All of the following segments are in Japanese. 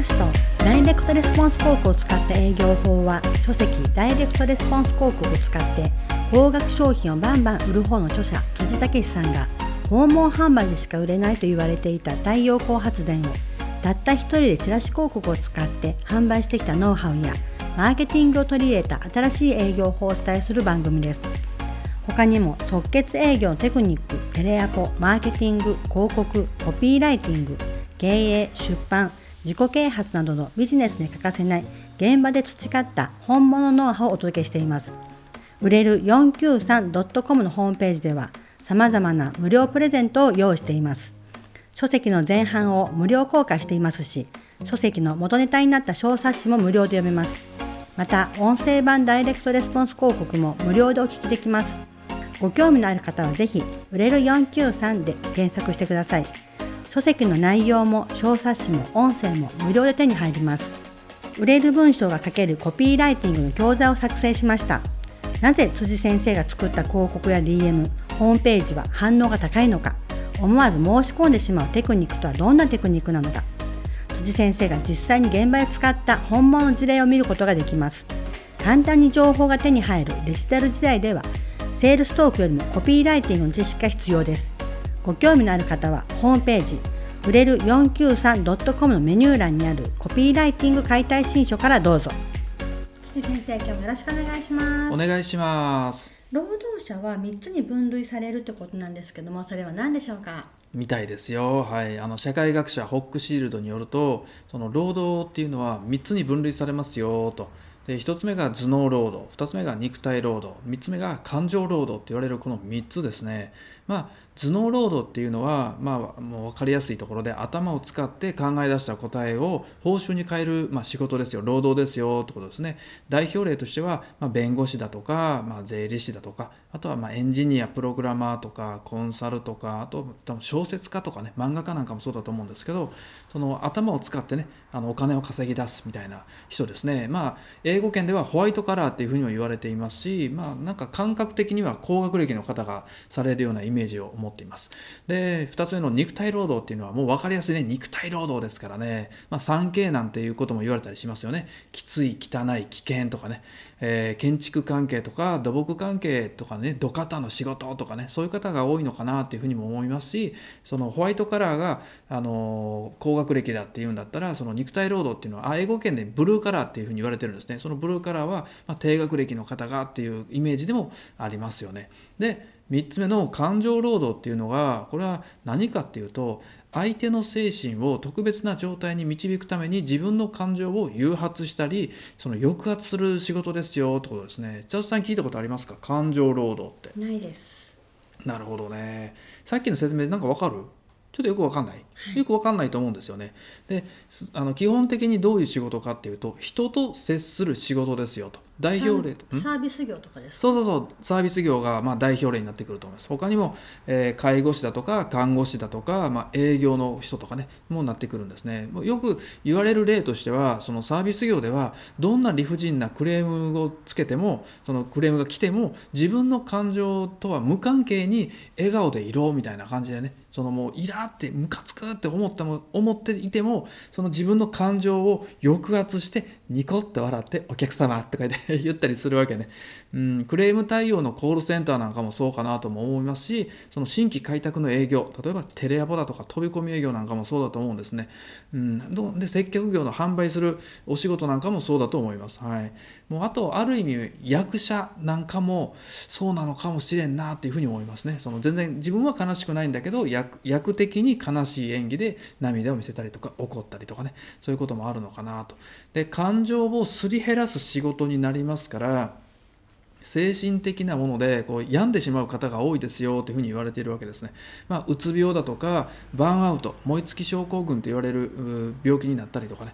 ャストダイレクトレスポンス広告を使った営業法は、書籍ダイレクトレスポンス広告を使って高額商品をバンバン売る方の著者辻武さんが、訪問販売でしか売れないと言われていた太陽光発電をたった一人でチラシ広告を使って販売してきたノウハウやマーケティングを取り入れた新しい営業法をお伝えする番組です。他にも即決営業のテクニック、テレアポ、マーケティング、広告、コピーライティング、経営、出版、自己啓発などのビジネスに欠かせない現場で培った本物ノウハウをお届けしています。売れる 493.com のホームページでは様々な無料プレゼントを用意しています。書籍の前半を無料公開していますし、書籍の元ネタになった小冊子も無料で読めます。また音声版ダイレクトレスポンス広告も無料でお聞きできます。ご興味のある方はぜひ売れる493で検索してください。書籍の内容も小冊子も音声も無料で手に入ります。売れる文章が書けるコピーライティングの教材を作成しました。なぜ辻先生が作った広告や DM、ホームページは反応が高いのか、思わず申し込んでしまうテクニックとはどんなテクニックなのか、辻先生が実際に現場で使った本物の事例を見ることができます。簡単に情報が手に入るデジタル時代では、セールストークよりもコピーライティングの知識が必要です。ご興味のある方はホームページ売れる 493.com のメニュー欄にあるコピーライティング解体新書からどうぞ。辻先生、今日もよろしくお願いします。 お願いします。 労働者は3つに分類されるってことなんですけども、それは何でしょうか？ みたいですよ。はい、社会学者ホックシールドによると、その労働っていうのは3つに分類されますよと。で、1つ目が頭脳労働、2つ目が肉体労働、3つ目が感情労働って言われるこの3つですね。頭脳労働っていうのは、もう分かりやすいところで頭を使って考え出した答えを報酬に変える、仕事ですよ、労働ですよってことですね。代表例としては、弁護士だとか、税理士だとか、あとはエンジニア、プログラマーとかコンサルとか、あと多分小説家とかね、漫画家なんかもそうだと思うんですけど、その頭を使ってね、お金を稼ぎ出すみたいな人ですね。英語圏ではホワイトカラーっていうふうにも言われていますし、なんか感覚的には高学歴の方がされるようなイメージを持っています。で、2つ目の肉体労働っていうのはもう分かりやすいね、肉体労働ですからね。3K なんていうことも言われたりしますよね。きつい、汚い、危険とかね、建築関係とか土木関係とかね、土方の仕事とかね、そういう方が多いのかなっていうふうにも思いますし、そのホワイトカラーが高学歴だっていうんだったら、その肉体労働っていうのは英語圏でブルーカラーっていうふうに言われてるんですね。そのブルーカラーは、低学歴の方がっていうイメージでもありますよね。で、3つ目の感情労働っていうのが、これは何かっていうと、相手の精神を特別な状態に導くために自分の感情を誘発したり、その抑圧する仕事ですよってことですね。千田さん聞いたことありますか？感情労働って。 ないです。 なるほどね。さっきの説明なんかわかる？ちょっとよくわかんない、よくわかんないと思うんですよね。で、基本的にどういう仕事かっていうと、人と接する仕事ですよと。代表例とサービス業とかですか？ そうサービス業が代表例になってくると思います。他にも、介護士だとか看護師だとか、営業の人とかねもなってくるんですね。よく言われる例としては、そのサービス業ではどんな理不尽なクレームをつけても、そのクレームが来ても自分の感情とは無関係に笑顔でいろみたいな感じでね、そのもうイラってムカつくって思っていても、その自分の感情を抑圧してニコッと笑ってお客様とか言ったりするわけね。クレーム対応のコールセンターなんかもそうかなとも思いますし、その新規開拓の営業、例えばテレアポだとか飛び込み営業なんかもそうだと思うんですね。で、接客業の販売するお仕事なんかもそうだと思います。はい。もうあとある意味役者なんかもそうなのかもしれんなっていうふうに思いますね。その全然自分は悲しくないんだけど、役的に悲しい演技で涙を見せたりとか怒ったりとかね、そういうこともあるのかなと。で、感情をすり減らす仕事になりますから、精神的なもので病んでしまう方が多いですよというふうに言われているわけですね。うつ病だとかバーンアウト、燃え尽き症候群と言われる病気になったりとかね。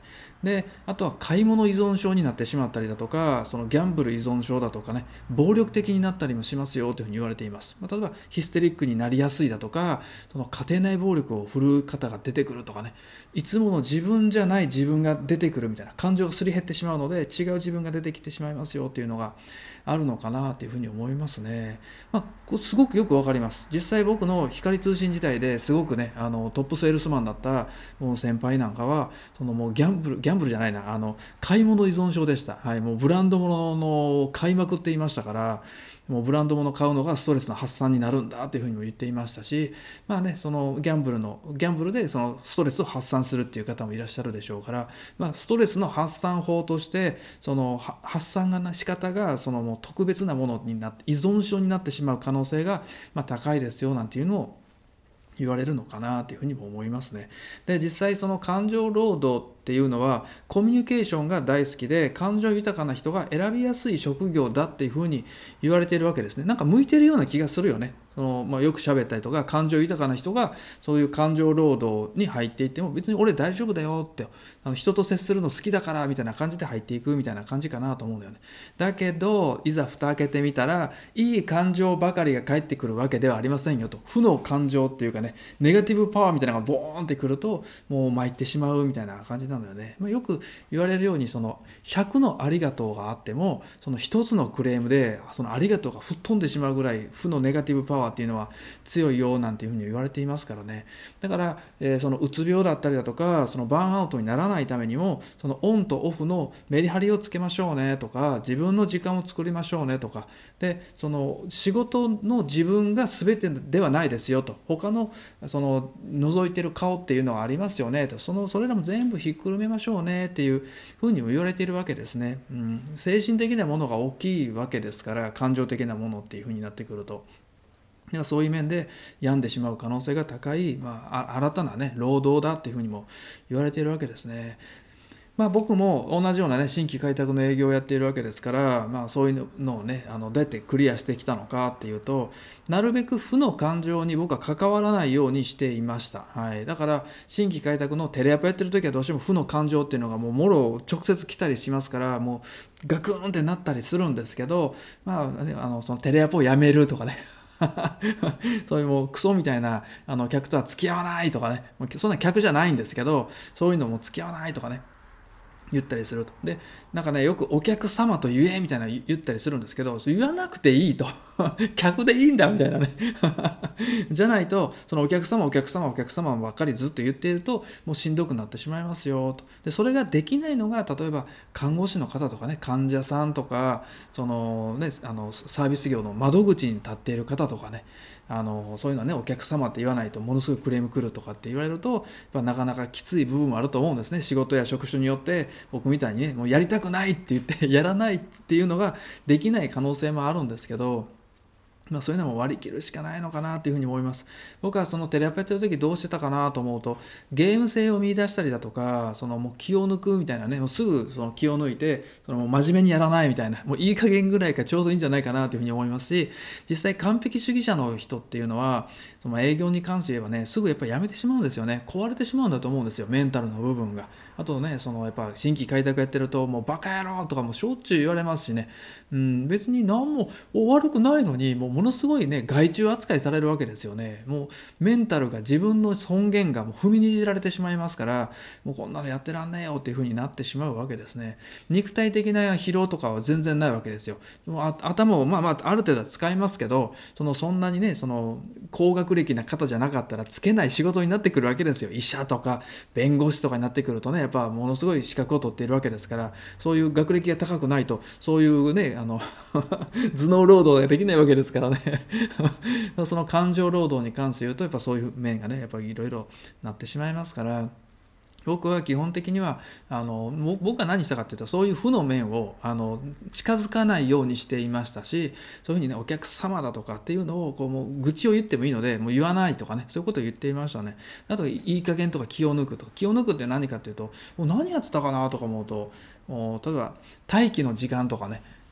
であとは買い物依存症になってしまったりだとか、そのギャンブル依存症だとかね、暴力的になったりもしますよというふうに言われています。例えばヒステリックになりやすいだとか、その家庭内暴力を振るう方が出てくるとかね、いつもの自分じゃない自分が出てくるみたいな、感情がすり減ってしまうので違う自分が出てきてしまいますよというのがあるのかなというふうに思いますね。すごくよくわかります。実際僕の光通信時代ですごくね、トップセールスマンだったもう先輩なんかは、もうギャンブルじゃないな、買い物依存症でした。もうブランド物の買いまくっていましたから、もうブランド物買うのがストレスの発散になるんだというふうにも言っていましたし、そのギャンブルでそのストレスを発散するっていう方もいらっしゃるでしょうから、ストレスの発散法としてその発散が仕方がもう特別なものになって依存症になってしまう可能性が高いですよなんていうのを言われるのかなというふうにも思いますね。で、実際その感情労働っていうのはコミュニケーションが大好きで感情豊かな人が選びやすい職業だっていうふうに言われているわけですね。なんか向いてるような気がするよね。よく喋ったりとか、感情豊かな人がそういう感情労働に入っていっても別に俺大丈夫だよって、人と接するの好きだからみたいな感じで入っていくみたいな感じかなと思うんだよね。だけどいざ蓋開けてみたらいい感情ばかりが返ってくるわけではありませんよと。負の感情っていうかね、ネガティブパワーみたいなのがボーンってくるともう参ってしまうみたいな感じなんだよね。よく言われるように100のありがとうがあってもその1つのクレームでそのありがとうが吹っ飛んでしまうぐらい負のネガティブパワーっていうのは強いよなんていうふうに言われていますからね。だから、そのうつ病だったりだとか、そのバーンアウトにならないためにもそのオンとオフのメリハリをつけましょうねとか、自分の時間を作りましょうねとかで、その仕事の自分が全てではないですよと、他のその覗いてる顔っていうのはありますよねと、それらも全部ひっくるめましょうねっていうふうにも言われているわけですね。精神的なものが大きいわけですから、感情的なものっていうふうになってくると、そういう面で病んでしまう可能性が高い、新たなね労働だっていうふうにも言われているわけですね。僕も同じようなね新規開拓の営業をやっているわけですから、そういうのをねどうやってクリアしてきたのかっていうと、なるべく負の感情に僕は関わらないようにしていました。だから新規開拓のテレアポやってる時はどうしても負の感情っていうのがもうもろ直接来たりしますから、もうガクンってなったりするんですけど、そのテレアポをやめるとかねそういうもうクソみたいな客とは付き合わないとかね、そんな客じゃないんですけど、そういうのも付き合わないとかね言ったりすると。で、なんかね、よくお客様と言えみたいな言ったりするんですけど、言わなくていいと客でいいんだみたいなねじゃないと、そのお客様ばっかりずっと言っているともうしんどくなってしまいますよと。で、それができないのが例えば看護師の方とかね、患者さんとか、サービス業の窓口に立っている方とかね、そういうのはね、お客様って言わないとものすごいクレーム来るとかって言われると、やっぱなかなかきつい部分もあると思うんですね。仕事や職種によって僕みたいにね、もうやりたくないって言ってやらないっていうのができない可能性もあるんですけど、そういうのも割り切るしかないのかなというふうに思います。僕はそのテレアポやってる時どうしてたかなと思うと、ゲーム性を見出したりだとか、もう気を抜くみたいなね、もうすぐその気を抜いてもう真面目にやらないみたいな、もういい加減ぐらいがちょうどいいんじゃないかなというふうに思いますし、実際完璧主義者の人っていうのはその営業に関して言えばね、すぐやっぱりやめてしまうんですよね。壊れてしまうんだと思うんですよ、メンタルの部分が。あとね、やっぱ新規開拓やってるともうバカ野郎とかもしょっちゅう言われますしね、別に何も悪くないのにものすごいね害虫扱いされるわけですよね。もうメンタルが、自分の尊厳がもう踏みにじられてしまいますから、もうこんなのやってらんねえよっていう風になってしまうわけですね。肉体的な疲労とかは全然ないわけですよ。頭をある程度は使いますけど、そんなにね高学歴な方じゃなかったらつけない仕事になってくるわけですよ。医者とか弁護士とかになってくるとね、やっぱものすごい資格を取っているわけですから、そういう学歴が高くないとそういうね頭脳労働ができないわけですからねその感情労働に関して言うと、やっぱそういう面がね、やっぱりいろいろなってしまいますから、僕は基本的には僕が何したかというと、そういう負の面を近づかないようにしていましたし、そういうふうにね、お客様だとかっていうのをもう愚痴を言ってもいいのでもう言わないとかね、そういうことを言っていましたね。あといい加減とか気を抜くと。気を抜くって何かというと、もう何やってたかなとか思うと、例えば待機の時間とかね、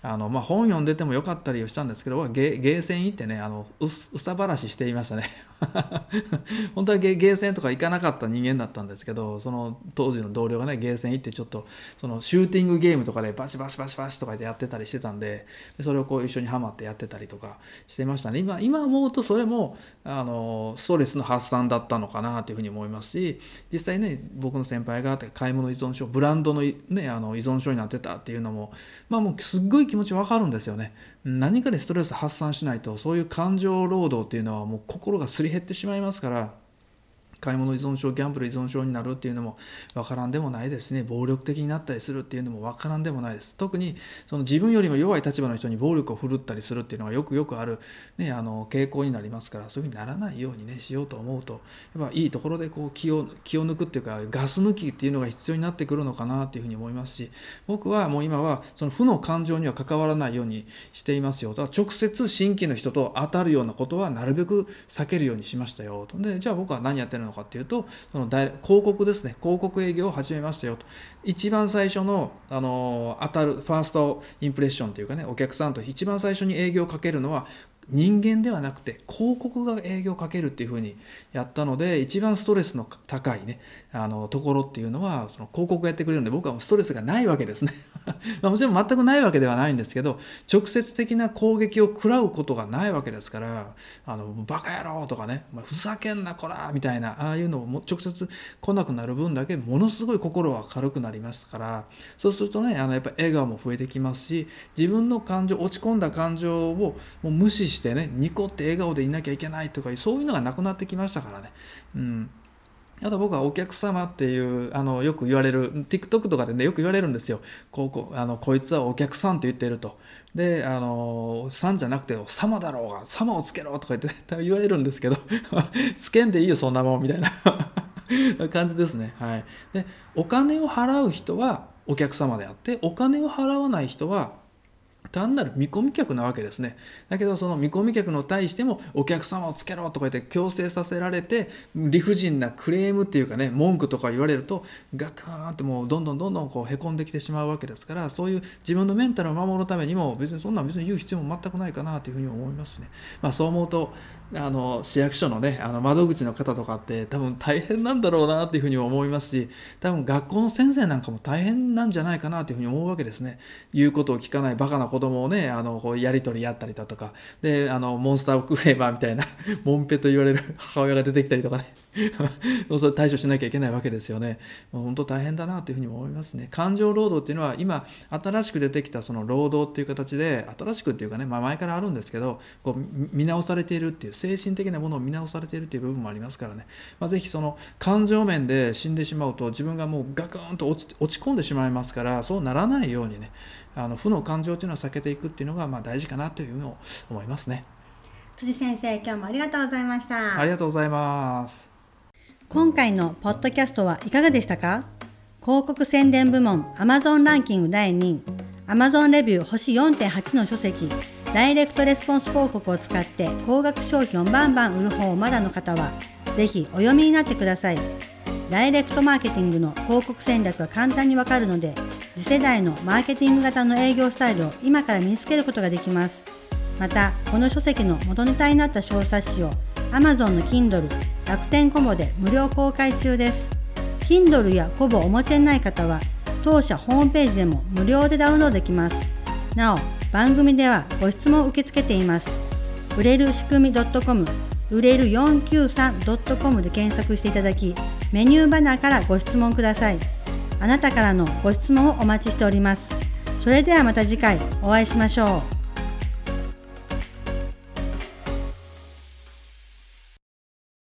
本読んでてもよかったりをしたんですけど、ゲーセン行ってねうさばらししていましたね本当はゲーセンとか行かなかった人間だったんですけど、その当時の同僚がねゲーセン行ってちょっとそのシューティングゲームとかでバシバシバシバシとかでやってたりしてたんで、それをこう一緒にハマってやってたりとかしてましたね。今思うとそれもストレスの発散だったのかなというふうに思いますし、実際ね僕の先輩が買い物依存症、ブランドの、ね、依存症になってたっていうのももうすっごい気持ちわかるんですよね。何かでストレス発散しないと、そういう感情労働っていうのはもう心がすり減ってしまいますから、買い物依存症、ギャンブル依存症になるっていうのも分からんでもないですね。暴力的になったりするっていうのも分からんでもないです。特にその自分よりも弱い立場の人に暴力を振るったりするっていうのはよくある、ね、傾向になりますから、そういうふうにならないようにねしようと思うと、やっぱいいところでこう気を抜くっていうか、ガス抜きっていうのが必要になってくるのかなっていうふうに思いますし、僕はもう今はその負の感情には関わらないようにしていますよ。だから直接新規の人と当たるようなことはなるべく避けるようにしましたよと。でじゃあ僕は何やってるのかっていうと、その広告ですね。広告営業を始めましたよと。一番最初の、当たるファーストインプレッションというかね、お客さんと一番最初に営業をかけるのは人間ではなくて広告が営業をかけるっていう風にやったので、一番ストレスの高いねところっていうのはその広告やってくれるので、僕はストレスがないわけですねもちろん全くないわけではないんですけど、直接的な攻撃を食らうことがないわけですから、バカ野郎とかね、ふざけんなこらみたいな、ああいうのを直接来なくなる分だけものすごい心は軽くなりますから、そうするとねやっぱ笑顔も増えてきますし、自分の感情、落ち込んだ感情をもう無視してね、ニコって笑顔でいなきゃいけないとか、そういうのがなくなってきましたからね。あと僕はお客様っていうよく言われる TikTok とかでねよく言われるんですよ。こいつはお客さんと言っていると。でさんじゃなくて様だろうが様をつけろとか言って言われるんですけどつけんでいいよそんなもんみたいな感じですね。はい。でお金を払う人はお客様であって、お金を払わない人は単なる見込み客なわけですね。だけどその見込み客の対してもお客様をつけろとか言って強制させられて、理不尽なクレームっていうかね、文句とか言われるとガカーンってもうどんどんこうへこんできてしまうわけですから、そういう自分のメンタルを守るためにも別にそんなん別に言う必要も全くないかなというふうに思いますね。そう思うと市役所のね窓口の方とかって多分大変なんだろうなというふうに思いますし、多分学校の先生なんかも大変なんじゃないかなというふうに思うわけですね。言うことを聞かないバカな子供をねこうやり取りやったりだとかで、モンスターフレーバーみたいなモンペと言われる母親が出てきたりとかねそれ対処しなきゃいけないわけですよね。本当大変だなというふうに思いますね。感情労働っていうのは今新しく出てきたその労働っていう形で、新しくっていうかね、前からあるんですけど、こう見直されているっていう、精神的なものを見直されているっていう部分もありますからね。ぜひその感情面で死んでしまうと自分がもうガクンと落ち込んでしまいますから、そうならないようにね負の感情っていうのを避けていくっていうのが大事かなというのを思いますね。 辻先生、今日もありがとうございました。 ありがとうございます。 今回のポッドキャストはいかがでしたか？広告宣伝部門 Amazon ランキング第2位、 Amazon レビュー星 4.8 の書籍、ダイレクトレスポンス広告を使って高額商品をバンバン売る方をまだの方はぜひお読みになってください。ダイレクトマーケティングの広告戦略が簡単にわかるので、次世代のマーケティング型の営業スタイルを今から身につけることができます。またこの書籍の元ネタになった小冊子を Amazon の Kindle、楽天コボで無料公開中です。 Kindle やコボをお持ちでない方は当社ホームページでも無料でダウンロードできます。なお番組ではご質問を受け付けています。売れる仕組み .com、 売れる 493.com で検索していただき、メニューバナーからご質問ください。あなたからのご質問をお待ちしております。それではまた次回お会いしましょう。